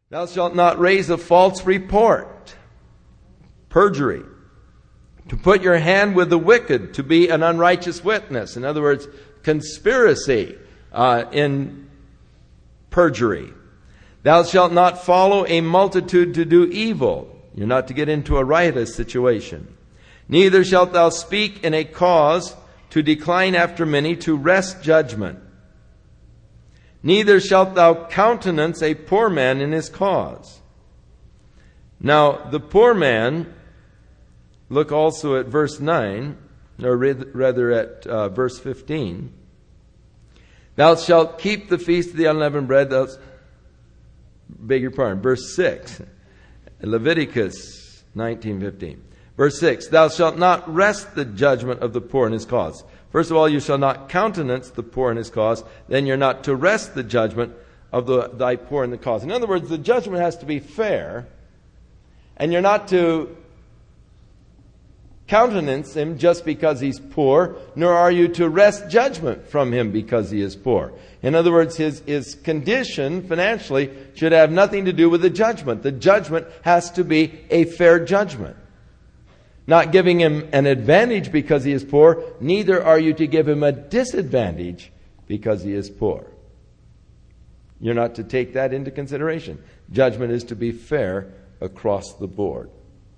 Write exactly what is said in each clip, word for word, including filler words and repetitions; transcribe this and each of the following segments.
Thou shalt not raise a false report, perjury, to put your hand with the wicked, to be an unrighteous witness. In other words, conspiracy uh, in perjury. Thou shalt not follow a multitude to do evil. You're not to get into a riotous situation. Neither shalt thou speak in a cause to decline after many, to wrest judgment. Neither shalt thou countenance a poor man in his cause. Now, the poor man, look also at verse nine, or rather at uh, verse fifteen. Thou shalt keep the feast of the unleavened bread. Thou, beg your pardon, verse six. Leviticus nineteen fifteen. Verse six, thou shalt not wrest the judgment of the poor in his cause. First of all, you shall not countenance the poor in his cause. Then you're not to wrest the judgment of the, thy poor in the cause. In other words, the judgment has to be fair. And you're not to countenance him just because he's poor, nor are you to wrest judgment from him because he is poor. In other words, his, his condition financially should have nothing to do with the judgment. The judgment has to be a fair judgment. Not giving him an advantage because he is poor, neither are you to give him a disadvantage because he is poor. You're not to take that into consideration. Judgment is to be fair across the board.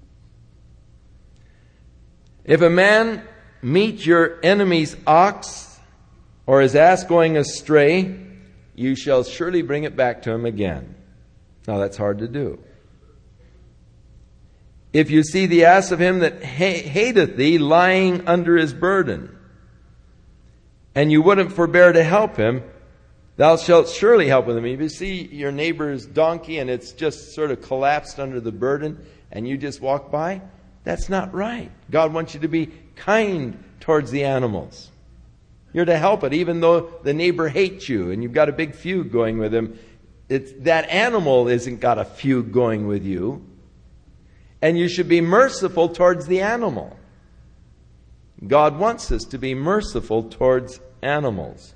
If a man meet your enemy's ox or his ass going astray, you shall surely bring it back to him again. Now that's hard to do. If you see the ass of him that ha- hateth thee lying under his burden, and you wouldn't forbear to help him, thou shalt surely help with him. If you see your neighbor's donkey and it's just sort of collapsed under the burden, and you just walk by, that's not right. God wants you to be kind towards the animals. You're to help it, even though the neighbor hates you and you've got a big feud going with him. It's, that animal isn't got a feud going with you. And you should be merciful towards the animal. God wants us to be merciful towards animals.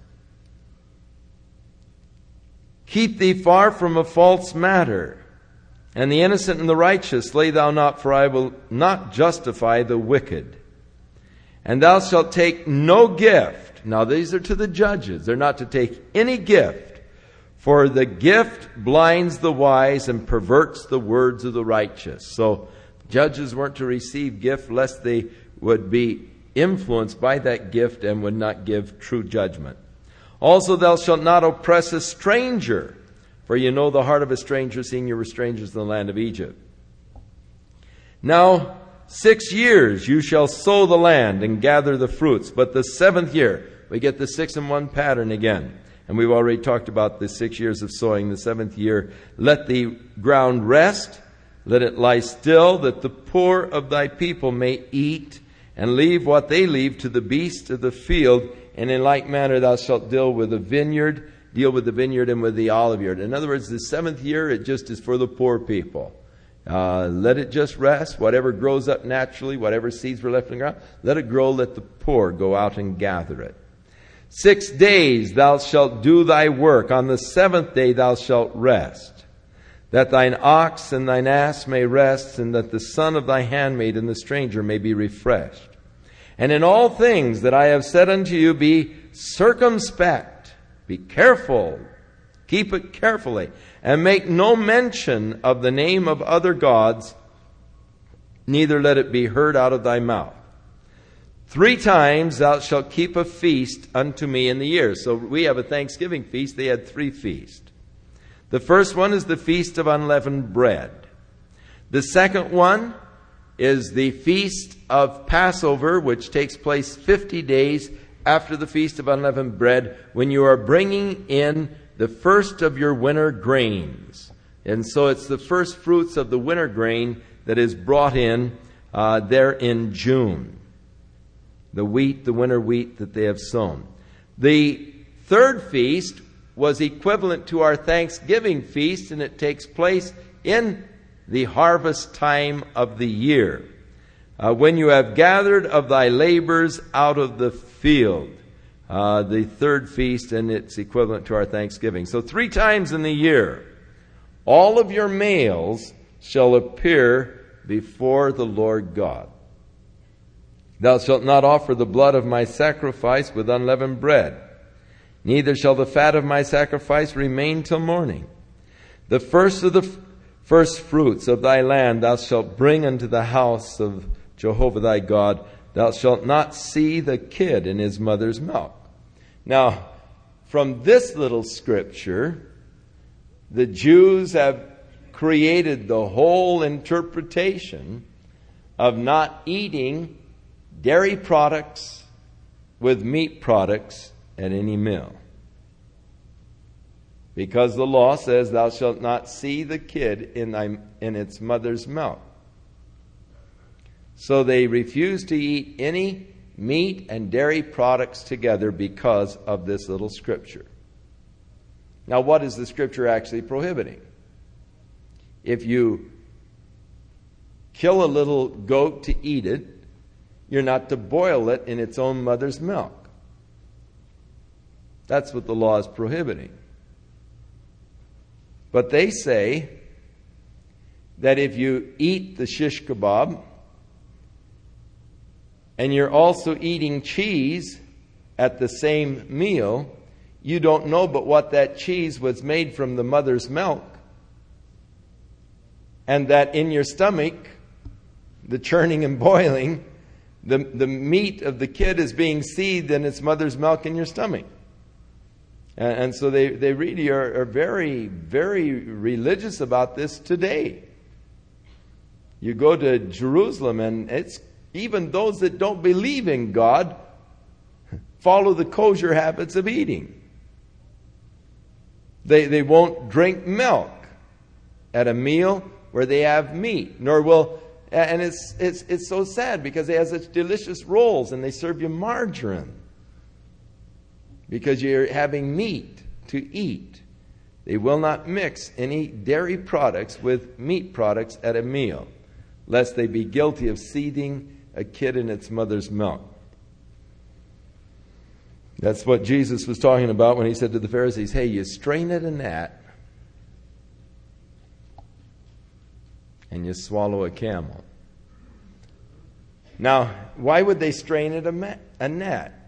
Keep thee far from a false matter, and the innocent and the righteous lay thou not, for I will not justify the wicked. And thou shalt take no gift. Now these are to the judges. They're not to take any gift, for the gift blinds the wise and perverts the words of the righteous. So judges weren't to receive gift lest they would be influenced by that gift and would not give true judgment. Also thou shalt not oppress a stranger, for you know the heart of a stranger, seeing you were strangers in the land of Egypt. Now six years you shall sow the land and gather the fruits, but the seventh year, we get the six in one pattern again. And we've already talked about the six years of sowing. The seventh year, let the ground rest, let it lie still, that the poor of thy people may eat, and leave what they leave to the beasts of the field. And in like manner thou shalt deal with the vineyard, deal with the vineyard and with the olive yard. In other words, the seventh year, it just is for the poor people. Uh, let it just rest. Whatever grows up naturally, whatever seeds were left in the ground, let it grow, let the poor go out and gather it. Six days thou shalt do thy work. On the seventh day thou shalt rest. That thine ox and thine ass may rest, and that the son of thy handmaid and the stranger may be refreshed. And in all things that I have said unto you, be circumspect, be careful, keep it carefully, and make no mention of the name of other gods, neither let it be heard out of thy mouth. Three times thou shalt keep a feast unto me in the year. So we have a Thanksgiving feast. They had three feasts. The first one is the Feast of Unleavened Bread. The second one is the Feast of Passover, which takes place fifty days after the Feast of Unleavened Bread, when you are bringing in the first of your winter grains. And so it's the first fruits of the winter grain that is brought in uh, there in June. The wheat, the winter wheat that they have sown. The third feast was equivalent to our Thanksgiving feast, and it takes place in the harvest time of the year, uh, when you have gathered of thy labors out of the field. Uh, the third feast, and it's equivalent to our Thanksgiving. So three times in the year, all of your males shall appear before the Lord God. Thou shalt not offer the blood of my sacrifice with unleavened bread, neither shall the fat of my sacrifice remain till morning. The first of the f- first fruits of thy land thou shalt bring unto the house of Jehovah thy God. Thou shalt not see the kid in his mother's milk. Now, from this little scripture, the Jews have created the whole interpretation of not eating dairy products with meat products at any meal. Because the law says, thou shalt not see the kid in thy, in its mother's milk. So they refuse to eat any meat and dairy products together because of this little scripture. Now, what is the scripture actually prohibiting? If you kill a little goat to eat it, you're not to boil it in its own mother's milk. That's what the law is prohibiting. But they say that if you eat the shish kebab and you're also eating cheese at the same meal, you don't know but what that cheese was made from the mother's milk, and that in your stomach, the churning and boiling, the, the meat of the kid is being seethed in its mother's milk in your stomach. And, and so they, they really are, are very, very religious about this today. You go to Jerusalem and it's even those that don't believe in God follow the kosher habits of eating. They, they won't drink milk at a meal where they have meat, nor will, and it's, it's, it's so sad because they have such delicious rolls and they serve you margarine because you're having meat to eat. They will not mix any dairy products with meat products at a meal, lest they be guilty of seething a kid in its mother's milk. That's what Jesus was talking about when he said to the Pharisees, hey, you strain at a gnat and you swallow a camel. Now, why would they strain at a, ma- a gnat?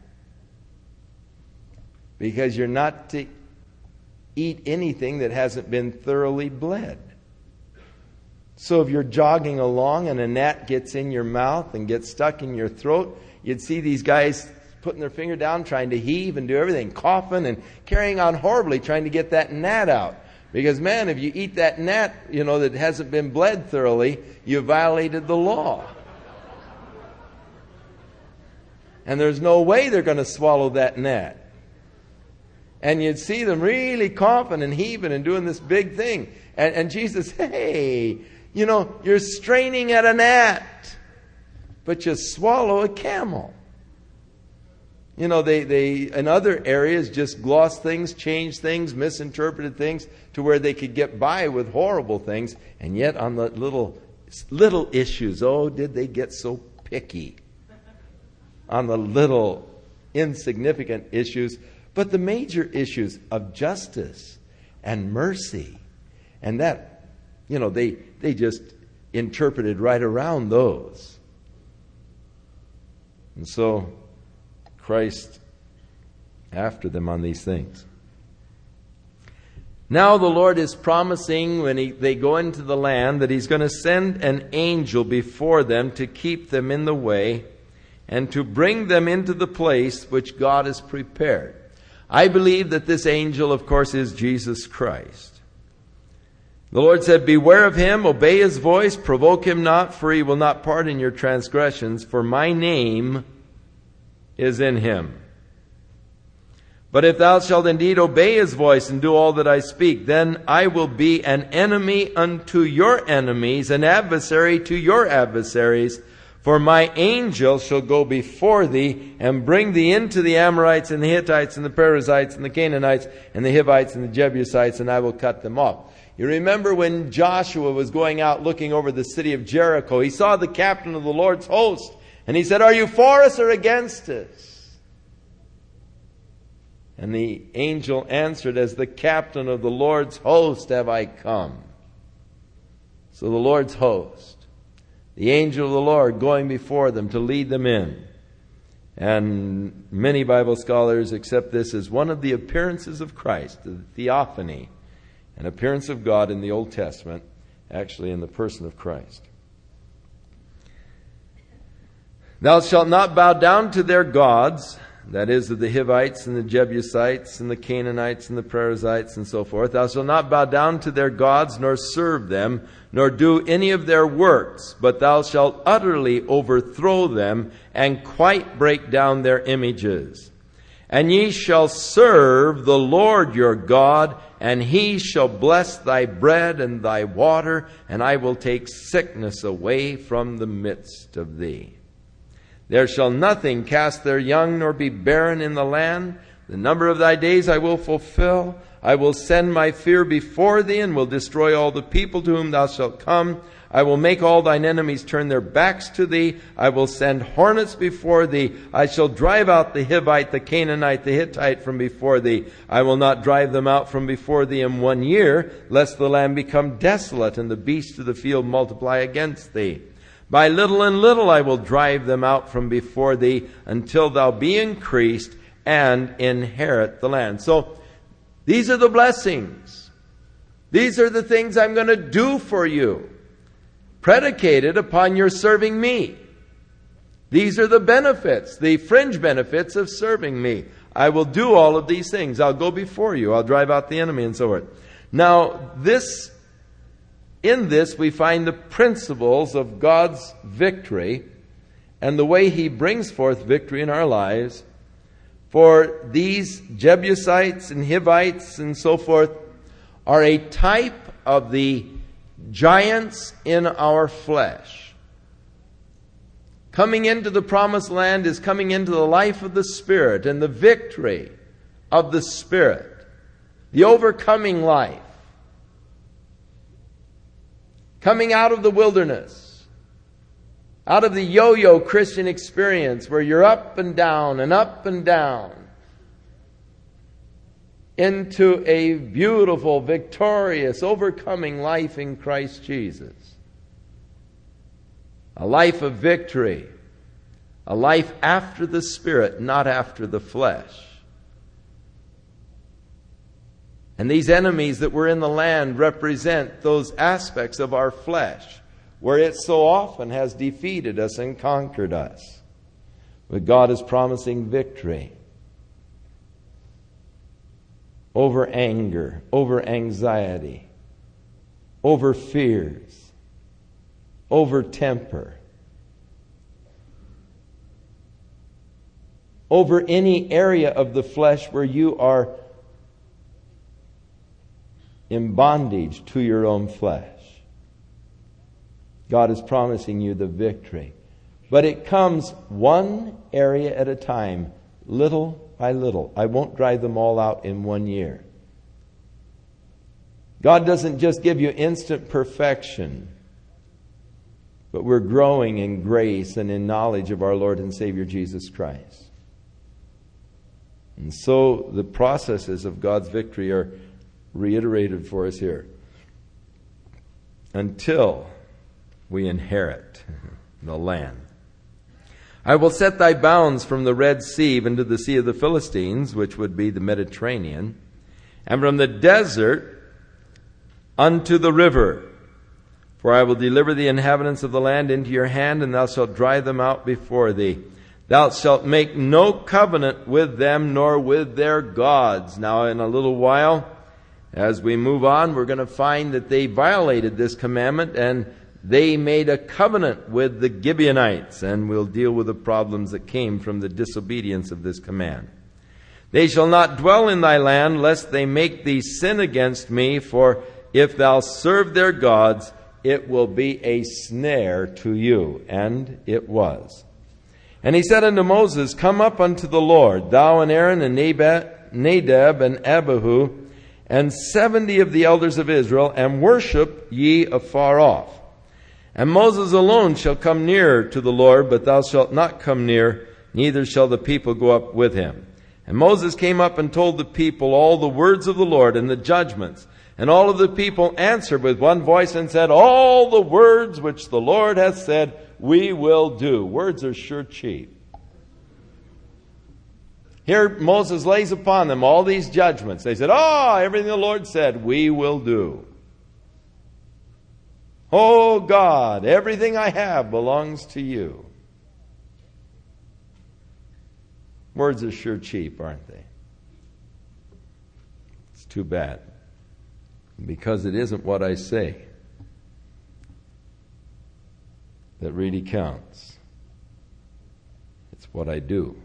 Because you're not to eat anything that hasn't been thoroughly bled. So if you're jogging along and a gnat gets in your mouth and gets stuck in your throat, you'd see these guys putting their finger down, trying to heave and do everything, coughing and carrying on horribly, trying to get that gnat out. Because, man, if you eat that gnat, you know, that hasn't been bled thoroughly, you violated the law. And there's no way they're going to swallow that gnat. And you'd see them really coughing and heaving and doing this big thing. And, and Jesus, hey, you know, you're straining at a gnat, but you swallow a camel. You know, they, they in other areas just gloss things, change things, misinterpreted things to where they could get by with horrible things. And yet on the little, little issues, oh, did they get so picky on the little insignificant issues. But the major issues of justice and mercy, and that, you know, they, they just interpreted right around those. And so Christ after them on these things. Now the Lord is promising when he, they go into the land that he's going to send an angel before them to keep them in the way and to bring them into the place which God has prepared. I believe that this angel, of course, is Jesus Christ. The Lord said, beware of him, obey his voice, provoke him not, for he will not pardon your transgressions, for my name is in him. But if thou shalt indeed obey his voice and do all that I speak, then I will be an enemy unto your enemies, an adversary to your adversaries. For my angel shall go before thee and bring thee into the Amorites and the Hittites and the Perizzites and the Canaanites and the Hivites and the Jebusites, and I will cut them off. You remember when Joshua was going out looking over the city of Jericho, he saw the captain of the Lord's host, and he said, are you for us or against us? And the angel answered, As the captain of the Lord's host have I come. So the Lord's host, the angel of the Lord going before them to lead them in. And many Bible scholars accept this as one of the appearances of Christ, the theophany, an appearance of God in the Old Testament, actually in the person of Christ. Thou shalt not bow down to their gods, that is, of the Hivites and the Jebusites and the Canaanites and the Perizzites and so forth. Thou shalt not bow down to their gods, nor serve them, nor do any of their works, but thou shalt utterly overthrow them and quite break down their images. And ye shall serve the Lord your God, and he shall bless thy bread and thy water, and I will take sickness away from the midst of thee. There shall nothing cast their young, nor be barren in the land. The number of thy days I will fulfill. I will send my fear before thee, and will destroy all the people to whom thou shalt come. I will make all thine enemies turn their backs to thee. I will send hornets before thee. I shall drive out the Hivite, the Canaanite, the Hittite from before thee. I will not drive them out from before thee in one year, lest the land become desolate, and the beasts of the field multiply against thee. By little and little I will drive them out from before thee, until thou be increased and inherit the land. So, these are the blessings. These are the things I'm going to do for you, predicated upon your serving me. These are the benefits, the fringe benefits of serving me. I will do all of these things. I'll go before you. I'll drive out the enemy and so forth. Now, this In this, we find the principles of God's victory and the way He brings forth victory in our lives. For these Jebusites and Hivites and so forth are a type of the giants in our flesh. Coming into the promised land is coming into the life of the Spirit and the victory of the Spirit, the overcoming life. Coming out of the wilderness, out of the yo-yo Christian experience where you're up and down and up and down, into a beautiful, victorious, overcoming life in Christ Jesus. A life of victory. A life after the Spirit, not after the flesh. And these enemies that were in the land represent those aspects of our flesh where it so often has defeated us and conquered us. But God is promising victory over anger, over anxiety, over fears, over temper, over any area of the flesh where you are in bondage to your own flesh. God is promising you the victory. But it comes one area at a time, little by little. I won't drive them all out in one year. God doesn't just give you instant perfection, but we're growing in grace and in knowledge of our Lord and Savior Jesus Christ. And so the processes of God's victory are reiterated for us here. Until we inherit the land. I will set thy bounds from the Red Sea into the Sea of the Philistines, which would be the Mediterranean, and from the desert unto the river. For I will deliver the inhabitants of the land into your hand, and thou shalt drive them out before thee. Thou shalt make no covenant with them, nor with their gods. Now in a little while, as we move on, we're going to find that they violated this commandment and they made a covenant with the Gibeonites, and we'll deal with the problems that came from the disobedience of this command. They shall not dwell in thy land, lest they make thee sin against me, for if thou serve their gods, it will be a snare to you. And it was. And he said unto Moses, Come up unto the Lord, thou and Aaron and Nadab and Abihu, and seventy of the elders of Israel, and worship ye afar off. And Moses alone shall come near to the Lord, but thou shalt not come near, neither shall the people go up with him. And Moses came up and told the people all the words of the Lord and the judgments. And all of the people answered with one voice and said, all the words which the Lord hath said, we will do. Words are sure cheap. Here Moses lays upon them all these judgments. They said, oh, everything the Lord said, we will do. Oh God, everything I have belongs to you. Words are sure cheap, aren't they? It's too bad. Because it isn't what I say that really counts. It's what I do.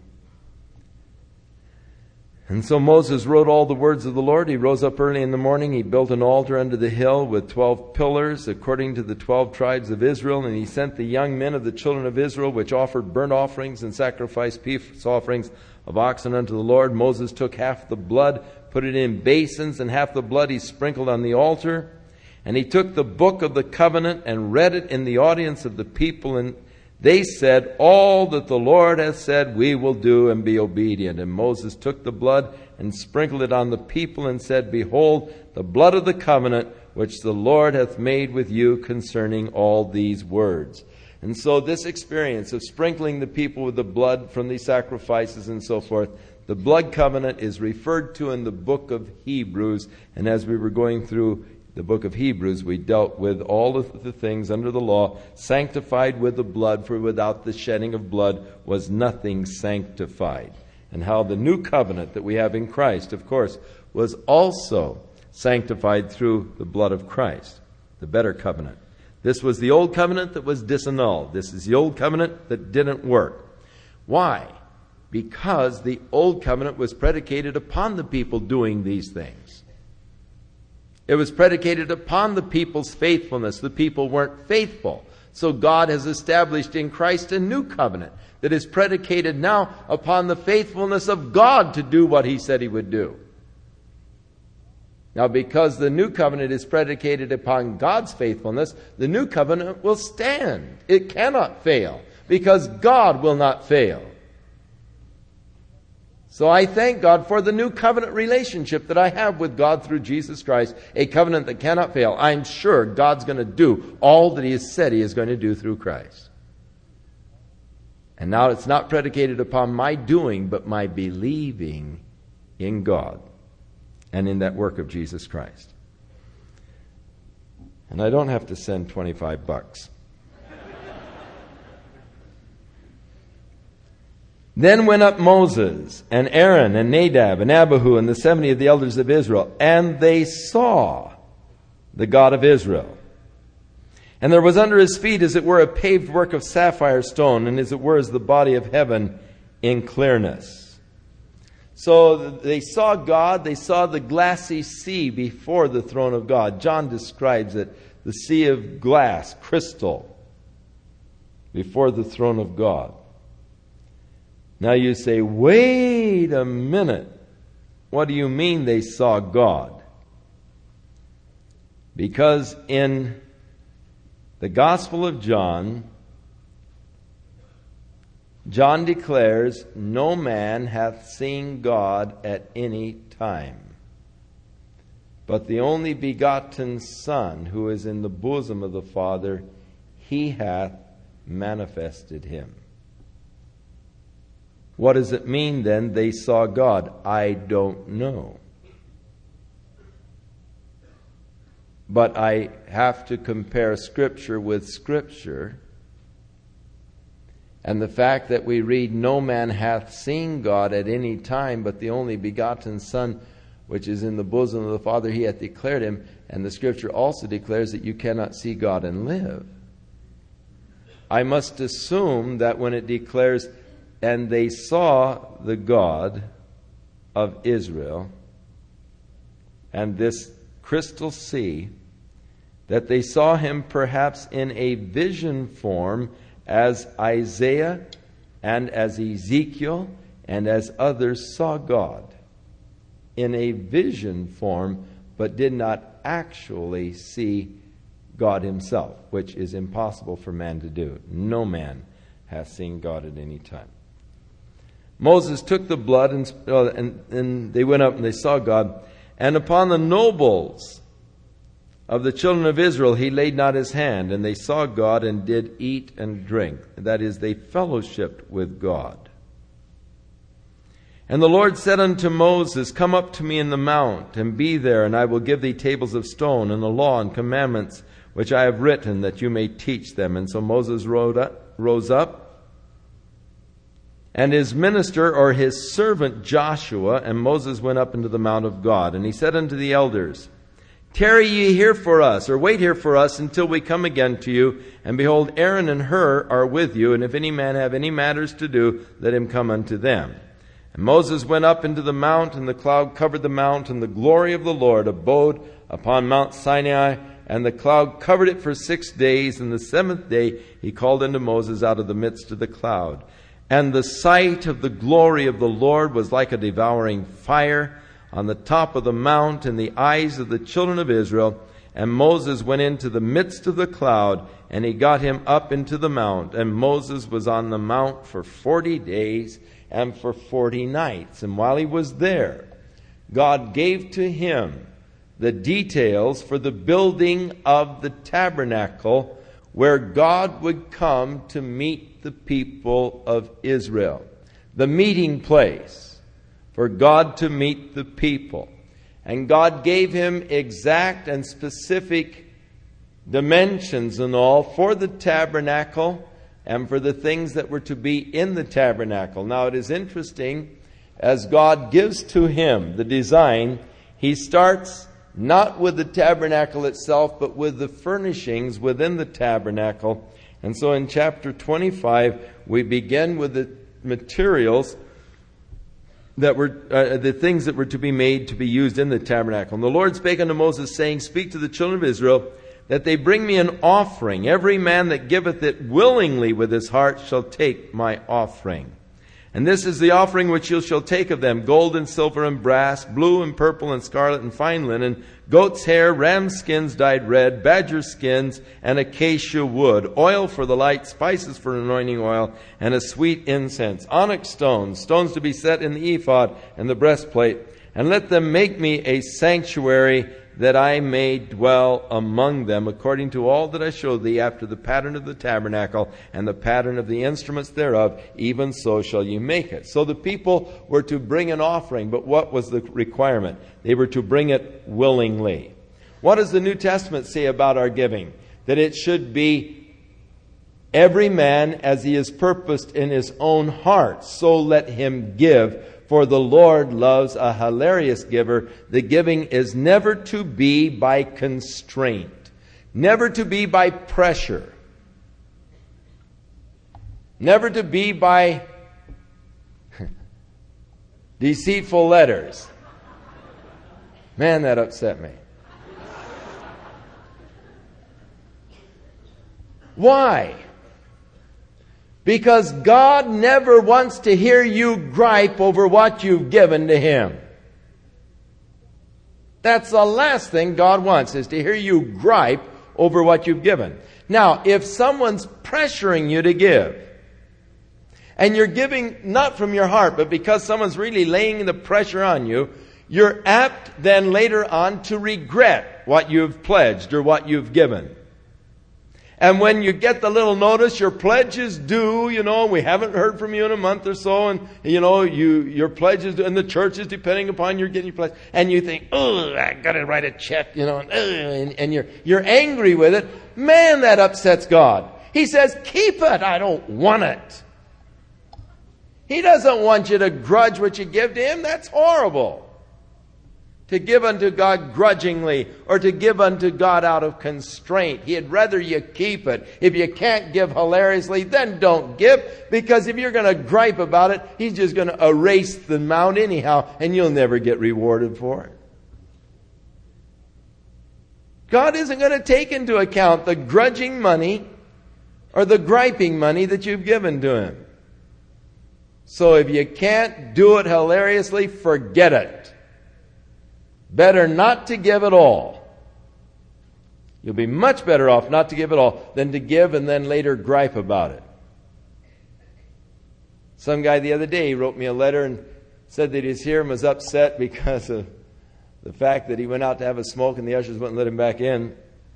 And so Moses wrote all the words of the Lord. He rose up early in the morning. He built an altar under the hill with twelve pillars according to the twelve tribes of Israel. And he sent the young men of the children of Israel, which offered burnt offerings and sacrificed peace offerings of oxen unto the Lord. Moses took half the blood, put it in basins, and half the blood he sprinkled on the altar. And he took the book of the covenant and read it in the audience of the people. And they said, all that the Lord hath said we will do, and be obedient. And Moses took the blood and sprinkled it on the people and said, behold, the blood of the covenant which the Lord hath made with you concerning all these words. And so this experience of sprinkling the people with the blood from these sacrifices and so forth, the blood covenant is referred to in the book of Hebrews. And as we were going through the book of Hebrews, we dealt with all of the things under the law, sanctified with the blood, for without the shedding of blood was nothing sanctified. And how the new covenant that we have in Christ, of course, was also sanctified through the blood of Christ, the better covenant. This was the old covenant that was disannulled. This is the old covenant that didn't work. Why? Because the old covenant was predicated upon the people doing these things. It was predicated upon the people's faithfulness. The people weren't faithful. So God has established in Christ a new covenant that is predicated now upon the faithfulness of God to do what He said He would do. Now, because the new covenant is predicated upon God's faithfulness, the new covenant will stand. It cannot fail, because God will not fail. So I thank God for the new covenant relationship that I have with God through Jesus Christ, a covenant that cannot fail. I'm sure God's going to do all that He has said He is going to do through Christ. And now it's not predicated upon my doing, but my believing in God and in that work of Jesus Christ. And I don't have to send twenty-five bucks. Then went up Moses and Aaron and Nadab and Abihu and the seventy of the elders of Israel, and they saw the God of Israel. And there was under his feet, as it were, a paved work of sapphire stone, and as it were, as the body of heaven in clearness. So they saw God, they saw the glassy sea before the throne of God. John describes it, the sea of glass, crystal, before the throne of God. Now you say, wait a minute. What do you mean they saw God? Because in the Gospel of John, John declares, no man hath seen God at any time, but the only begotten Son, who is in the bosom of the Father, He hath manifested Him. What does it mean then they saw God? I don't know. But I have to compare Scripture with Scripture. And the fact that we read, no man hath seen God at any time, but the only begotten Son, which is in the bosom of the Father, He hath declared Him. And the Scripture also declares that you cannot see God and live. I must assume that when it declares, and they saw the God of Israel, and this crystal sea, that they saw Him perhaps in a vision form, as Isaiah and as Ezekiel and as others saw God in a vision form, but did not actually see God Himself, which is impossible for man to do. No man hath seen God at any time. Moses took the blood, and, uh, and, and they went up and they saw God. And upon the nobles of the children of Israel he laid not his hand, and they saw God and did eat and drink. That is, they fellowshiped with God. And the Lord said unto Moses, Come up to me in the mount, and be there, and I will give thee tables of stone, and the law and commandments which I have written, that you may teach them. And so Moses rose up, rose up and his minister, or his servant Joshua, and Moses went up into the mount of God. And he said unto the elders, Tarry ye here for us, or wait here for us, until we come again to you. And behold, Aaron and Hur are with you, and if any man have any matters to do, let him come unto them. And Moses went up into the mount, and the cloud covered the mount, and the glory of the Lord abode upon Mount Sinai, and the cloud covered it for six days. And the seventh day he called unto Moses out of the midst of the cloud. And the sight of the glory of the Lord was like a devouring fire on the top of the mount in the eyes of the children of Israel. And Moses went into the midst of the cloud, and he got him up into the mount. And Moses was on the mount for forty days and for forty nights. And while he was there, God gave to him the details for the building of the tabernacle, where God would come to meet the people of Israel. The meeting place for God to meet the people. And God gave him exact and specific dimensions and all for the tabernacle and for the things that were to be in the tabernacle. Now it is interesting, as God gives to him the design, he starts not with the tabernacle itself, but with the furnishings within the tabernacle. And so in chapter twenty-five, we begin with the materials that were, uh, the things that were to be made to be used in the tabernacle. And the Lord spake unto Moses, saying, Speak to the children of Israel, that they bring me an offering. Every man that giveth it willingly with his heart shall take my offering. And this is the offering which you shall take of them: gold and silver and brass, blue and purple and scarlet and fine linen, goat's hair, ram's skins dyed red, badger skins, and acacia wood, oil for the light, spices for anointing oil, and a sweet incense, onyx stones, stones to be set in the ephod and the breastplate. And let them make me a sanctuary, that I may dwell among them, according to all that I showed thee, after the pattern of the tabernacle and the pattern of the instruments thereof, even so shall you make it. So the people were to bring an offering, but what was the requirement? They were to bring it willingly. What does the New Testament say about our giving? That it should be every man as he is purposed in his own heart, so let him give. For the Lord loves a hilarious giver. The giving is never to be by constraint, never to be by pressure, never to be by deceitful letters. Man, that upset me. Why? Because God never wants to hear you gripe over what you've given to Him. That's the last thing God wants, is to hear you gripe over what you've given. Now, if someone's pressuring you to give, and you're giving not from your heart, but because someone's really laying the pressure on you, you're apt then later on to regret what you've pledged or what you've given. And when you get the little notice, your pledge is due, you know, we haven't heard from you in a month or so, and, you know, you your pledge is due, and the church is depending upon your getting your pledge. And you think, oh, I got to write a check, you know, and, and, and you're, you're angry with it. Man, that upsets God. He says, keep it. I don't want it. He doesn't want you to grudge what you give to Him. That's horrible. To give unto God grudgingly, or to give unto God out of constraint. He'd rather you keep it. If you can't give hilariously, then don't give. Because if you're going to gripe about it, He's just going to erase the amount anyhow, and you'll never get rewarded for it. God isn't going to take into account the grudging money or the griping money that you've given to Him. So if you can't do it hilariously, forget it. Better not to give at all. You'll be much better off not to give at all than to give and then later gripe about it. Some guy the other day, he wrote me a letter and said that he was here and was upset because of the fact that he went out to have a smoke and the ushers wouldn't let him back in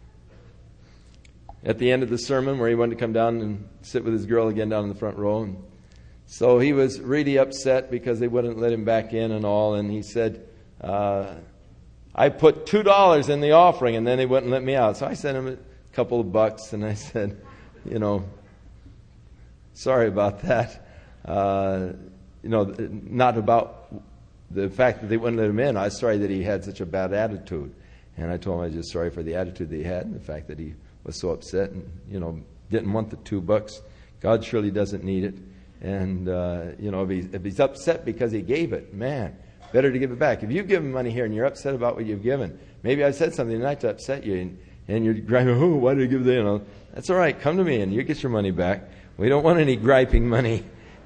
at the end of the sermon, where he wanted to come down and sit with his girl again down in the front row. And so he was really upset because they wouldn't let him back in and all. And he said, uh, I put two dollars in the offering and then they wouldn't let me out. So I sent him a couple of bucks and I said, you know, sorry about that. Uh, you know, not about the fact that they wouldn't let him in. I was sorry that he had such a bad attitude. And I told him I was just sorry for the attitude that he had and the fact that he was so upset and, you know, didn't want the two bucks. God surely doesn't need it. And, uh, you know, if, he, if he's upset because he gave it, man, better to give it back. If you've given money here and you're upset about what you've given, maybe I said something tonight to upset you, and, and you're griping, oh, why did I give that? You know, that's all right. Come to me and you get your money back. We don't want any griping money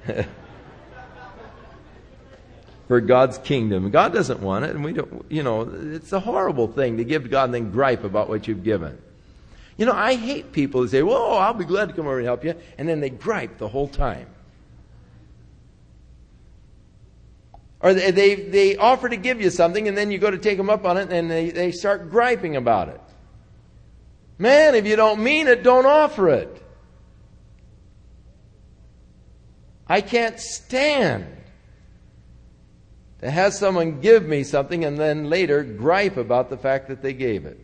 for God's kingdom. God doesn't want it, and we don't, you know, it's a horrible thing to give to God and then gripe about what you've given. You know, I hate people who say, well, I'll be glad to come over and help you, and then they gripe the whole time. Or they, they, they offer to give you something, and then you go to take them up on it, and they, they start griping about it. Man, if you don't mean it, don't offer it. I can't stand to have someone give me something and then later gripe about the fact that they gave it.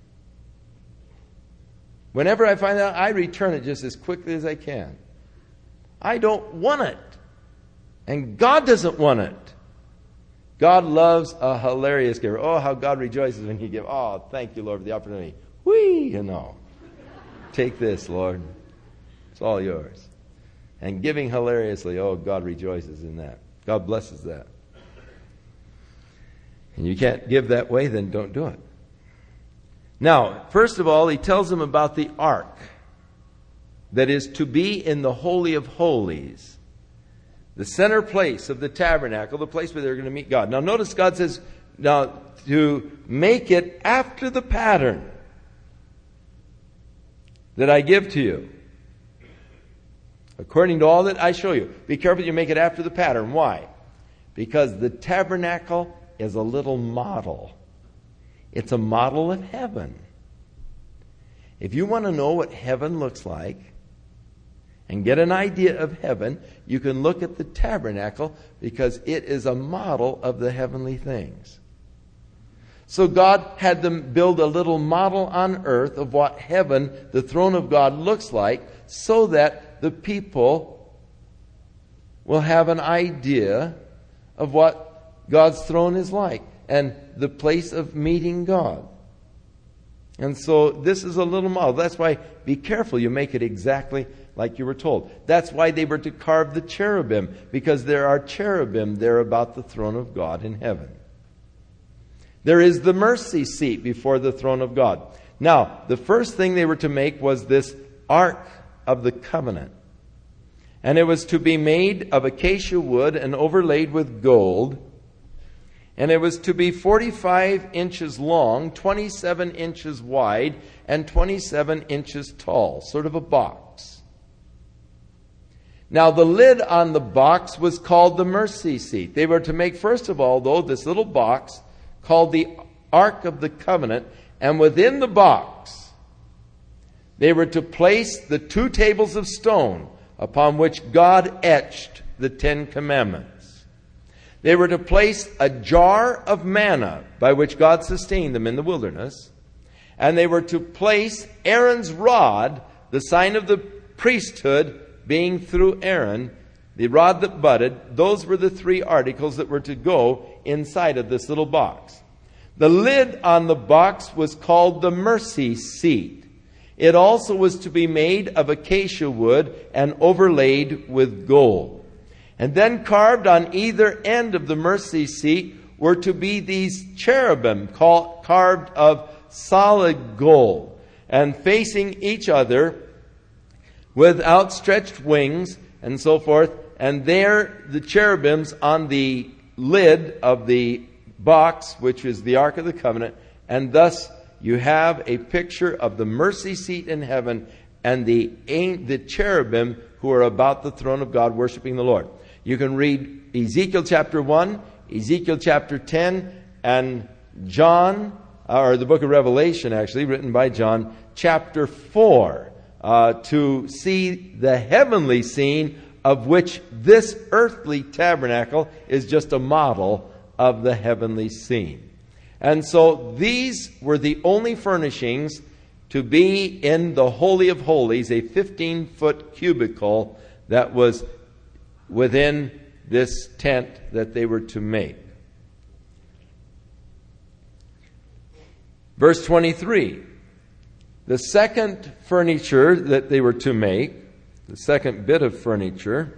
Whenever I find out, I return it just as quickly as I can. I don't want it. And God doesn't want it. God loves a hilarious giver. Oh, how God rejoices when you give. Oh, thank you, Lord, for the opportunity. Whee, you know. Take this, Lord. It's all yours. And giving hilariously, oh, God rejoices in that. God blesses that. And you can't give that way, then don't do it. Now, first of all, he tells them about the ark that is to be in the Holy of Holies, the center place of the tabernacle, the place where they're going to meet God. Now, notice God says, now, to make it after the pattern that I give to you, according to all that I show you. Be careful you make it after the pattern. Why? Because the tabernacle is a little model. It's a model of heaven. If you want to know what heaven looks like and get an idea of heaven, you can look at the tabernacle because it is a model of the heavenly things. So God had them build a little model on earth of what heaven, the throne of God, looks like, so that the people will have an idea of what God's throne is like and the place of meeting God. And so this is a little model. That's why be careful you make it exactly like you were told. That's why they were to carve the cherubim, because there are cherubim there about the throne of God in heaven. There is the mercy seat before the throne of God. Now, the first thing they were to make was this Ark of the Covenant. And it was to be made of acacia wood and overlaid with gold. And it was to be forty-five inches long, twenty-seven inches wide, and twenty-seven inches tall. Sort of a box. Now, the lid on the box was called the mercy seat. They were to make, first of all, though, this little box called the Ark of the Covenant. And within the box, they were to place the two tables of stone upon which God etched the Ten Commandments. They were to place a jar of manna by which God sustained them in the wilderness. And they were to place Aaron's rod, the sign of the priesthood being through Aaron, the rod that budded. Those were the three articles that were to go inside of this little box. The lid on the box was called the mercy seat. It also was to be made of acacia wood and overlaid with gold. And then carved on either end of the mercy seat were to be these cherubim called, carved of solid gold and facing each other with outstretched wings and so forth. And there the cherubims on the lid of the box, which is the Ark of the Covenant. And thus you have a picture of the mercy seat in heaven and the, the cherubim who are about the throne of God worshiping the Lord. You can read Ezekiel chapter one, Ezekiel chapter ten, and John, or the book of Revelation actually, written by John, chapter four, uh, to see the heavenly scene of which this earthly tabernacle is just a model of the heavenly scene. And so these were the only furnishings to be in the Holy of Holies, a fifteen-foot cubicle that was within this tent that they were to make. Verse twenty-three, the second furniture that they were to make, the second bit of furniture,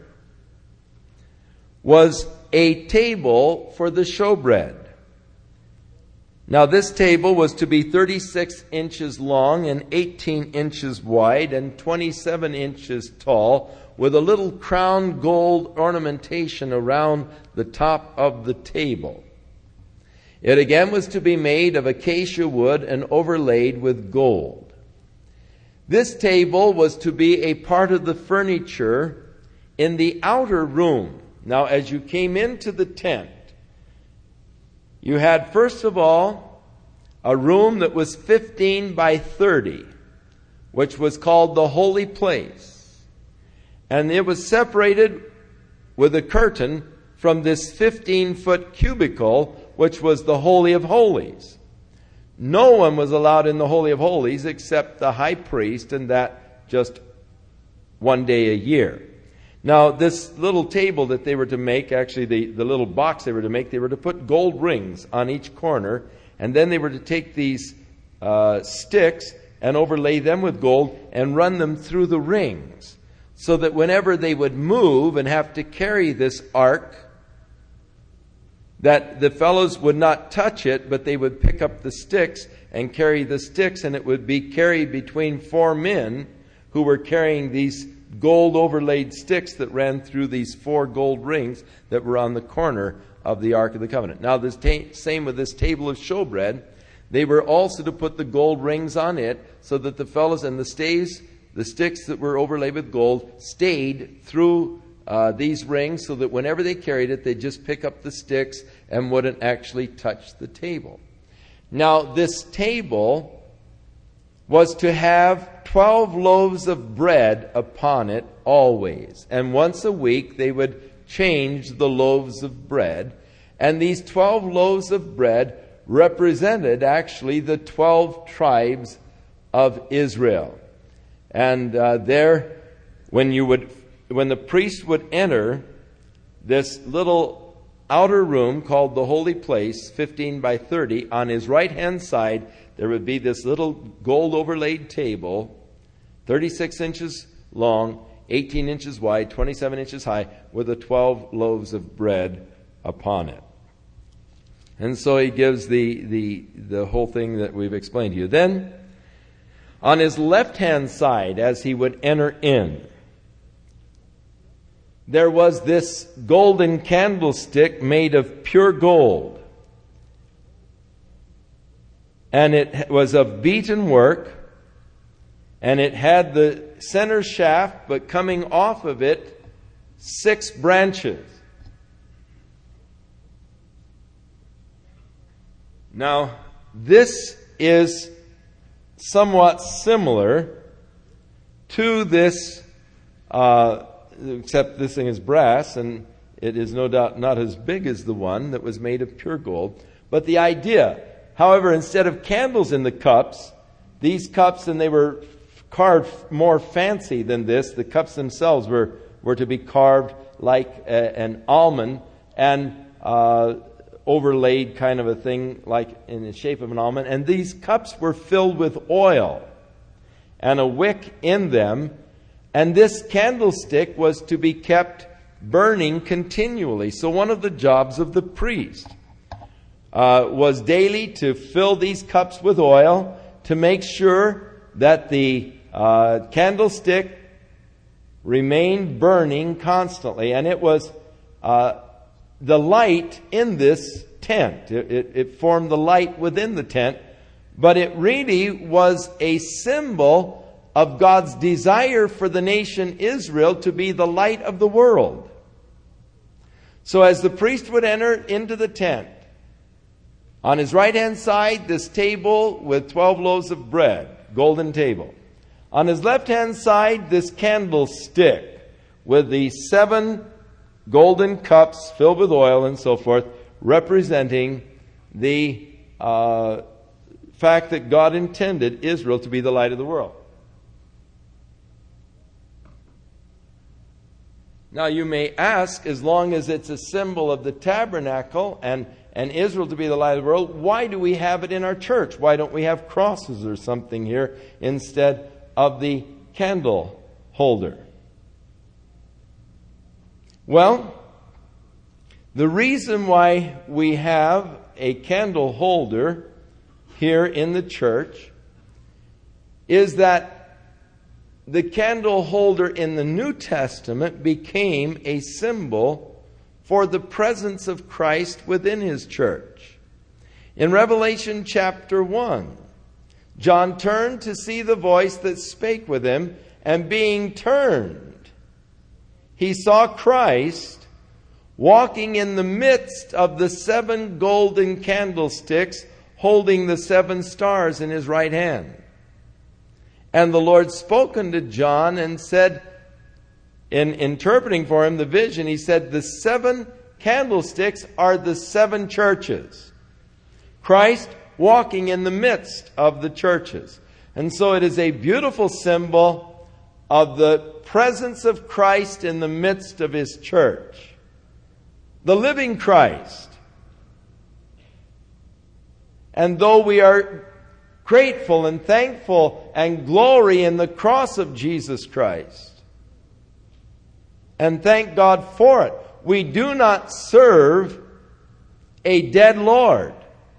was a table for the showbread. Now this table was to be thirty-six inches long and eighteen inches wide and twenty-seven inches tall, with a little crown gold ornamentation around the top of the table. It again was to be made of acacia wood and overlaid with gold. This table was to be a part of the furniture in the outer room. Now, as you came into the tent, you had, first of all, a room that was fifteen by thirty, which was called the Holy Place. And it was separated with a curtain from this fifteen-foot cubicle, which was the Holy of Holies. No one was allowed in the Holy of Holies except the high priest, and that just one day a year. Now, this little table that they were to make, actually the, the little box they were to make, they were to put gold rings on each corner, and then they were to take these uh, sticks and overlay them with gold and run them through the rings, so that whenever they would move and have to carry this ark, that the fellows would not touch it, but they would pick up the sticks and carry the sticks, and it would be carried between four men who were carrying these gold overlaid sticks that ran through these four gold rings that were on the corner of the Ark of the Covenant. Now, the ta- same with this table of showbread. They were also to put the gold rings on it, so that the fellows and the staves, the sticks that were overlaid with gold, stayed through uh, these rings, so that whenever they carried it, they'd just pick up the sticks and wouldn't actually touch the table. Now, this table was to have twelve loaves of bread upon it always. And once a week, they would change the loaves of bread. And these twelve loaves of bread represented actually the twelve tribes of Israel. And uh, there, when you would, when the priest would enter this little outer room called the Holy Place, fifteen by thirty, on his right-hand side, there would be this little gold overlaid table, thirty-six inches long, eighteen inches wide, twenty-seven inches high, with the twelve loaves of bread upon it. And so he gives the, the, the whole thing that we've explained to you. Then, on his left-hand side, as he would enter in, there was this golden candlestick made of pure gold. And it was of beaten work, and it had the center shaft, but coming off of it, six branches. Now, this is somewhat similar to this, uh, except this thing is brass, and it is no doubt not as big as the one that was made of pure gold. But the idea, however, instead of candles in the cups, these cups, and they were carved more fancy than this, the cups themselves were, were to be carved like a, an almond, and uh, overlaid kind of a thing like in the shape of an almond. And these cups were filled with oil and a wick in them. And this candlestick was to be kept burning continually. So one of the jobs of the priest uh, was daily to fill these cups with oil, to make sure that the uh, candlestick remained burning constantly. And it was uh, the light in this tent. It, it, it formed the light within the tent. But it really was a symbol of God's desire for the nation Israel to be the light of the world. So as the priest would enter into the tent, on his right-hand side, this table with twelve loaves of bread, golden table. On his left-hand side, this candlestick with the seven golden cups filled with oil and so forth, representing the uh, fact that God intended Israel to be the light of the world. Now you may ask, as long as it's a symbol of the tabernacle and, and Israel to be the light of the world, why do we have it in our church? Why don't we have crosses or something here instead of the candle holder? Well, the reason why we have a candle holder here in the church is that the candle holder in the New Testament became a symbol for the presence of Christ within His church. In Revelation chapter one, John turned to see the voice that spake with him, and being turned, he saw Christ walking in the midst of the seven golden candlesticks, holding the seven stars in His right hand. And the Lord spoke unto John and said, in interpreting for him the vision, He said, the seven candlesticks are the seven churches. Christ walking in the midst of the churches. And so it is a beautiful symbol of the presence of Christ in the midst of His church. The living Christ. And though we are grateful and thankful and glory in the cross of Jesus Christ, and thank God for it, we do not serve a dead Lord.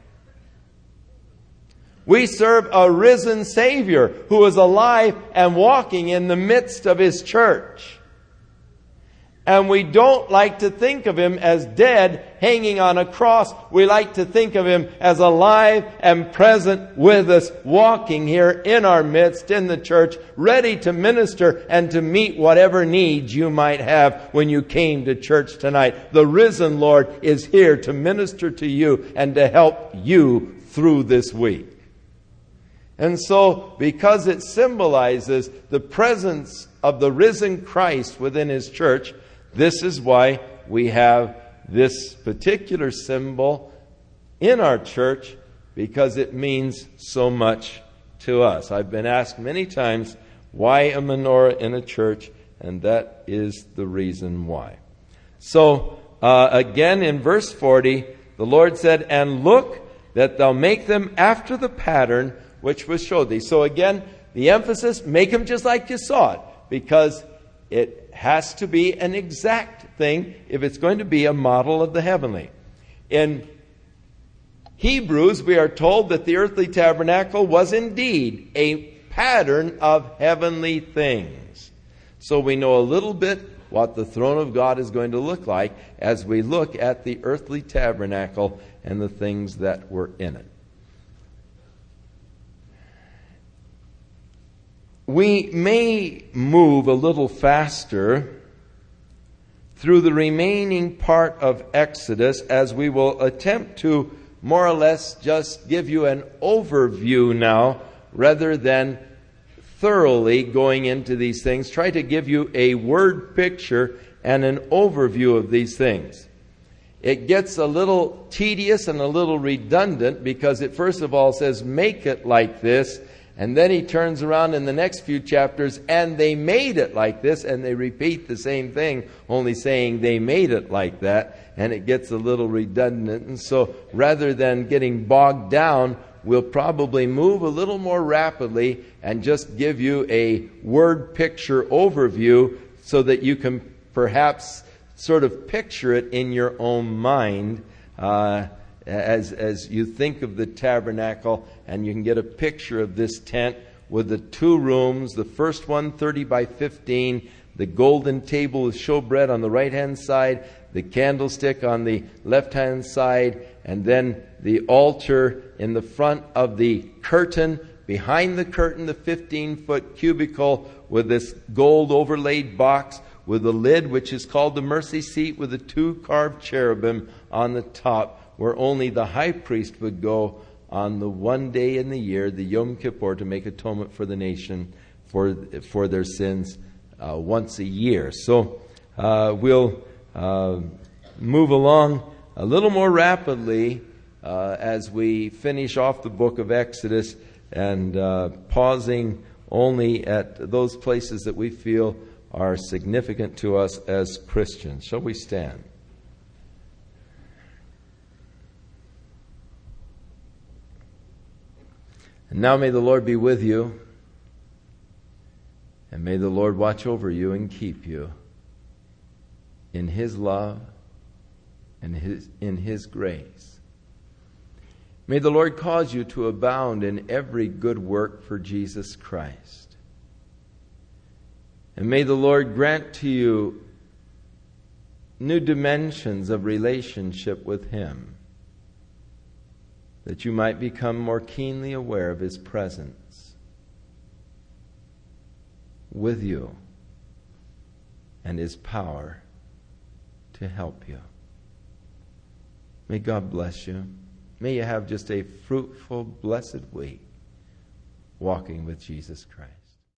We serve a risen Savior who is alive and walking in the midst of His church. And we don't like to think of Him as dead, hanging on a cross. We like to think of Him as alive and present with us, walking here in our midst in the church, ready to minister and to meet whatever needs you might have when you came to church tonight. The risen Lord is here to minister to you and to help you through this week. And so, because it symbolizes the presence of the risen Christ within His church, this is why we have this particular symbol in our church, because it means so much to us. I've been asked many times, why a menorah in a church? And that is the reason why. So, uh, again in verse forty, the Lord said, and look that thou make them after the pattern which was showed thee. So again, the emphasis, make them just like you saw it, because it has to be an exact thing if it's going to be a model of the heavenly. In Hebrews, we are told that the earthly tabernacle was indeed a pattern of heavenly things. So we know a little bit what the throne of God is going to look like as we look at the earthly tabernacle and the things that were in it. We may move a little faster through the remaining part of Exodus as we will attempt to more or less just give you an overview now rather than thoroughly going into these things. Try to give you a word picture and an overview of these things. It gets a little tedious and a little redundant because it first of all says, make it like this. And then he turns around in the next few chapters, and they made it like this, and they repeat the same thing, only saying they made it like that, and it gets a little redundant. And so rather than getting bogged down, we'll probably move a little more rapidly and just give you a word picture overview so that you can perhaps sort of picture it in your own mind uh, as as you think of the tabernacle, and you can get a picture of this tent with the two rooms, the first one thirty by fifteen, the golden table with showbread on the right-hand side, the candlestick on the left-hand side, and then the altar in the front of the curtain. Behind the curtain, the fifteen-foot cubicle with this gold overlaid box with a lid which is called the mercy seat, with the two carved cherubim on the top, where only the high priest would go on the one day in the year, the Yom Kippur, to make atonement for the nation for for their sins uh, once a year. So uh, we'll uh, move along a little more rapidly uh, as we finish off the book of Exodus, and uh, pausing only at those places that we feel are significant to us as Christians. Shall we stand? And now may the Lord be with you, and may the Lord watch over you and keep you in His love and his, in His grace. May the Lord cause you to abound in every good work for Jesus Christ. And may the Lord grant to you new dimensions of relationship with Him, that you might become more keenly aware of His presence with you and His power to help you. May God bless you. May you have just a fruitful, blessed week walking with Jesus Christ.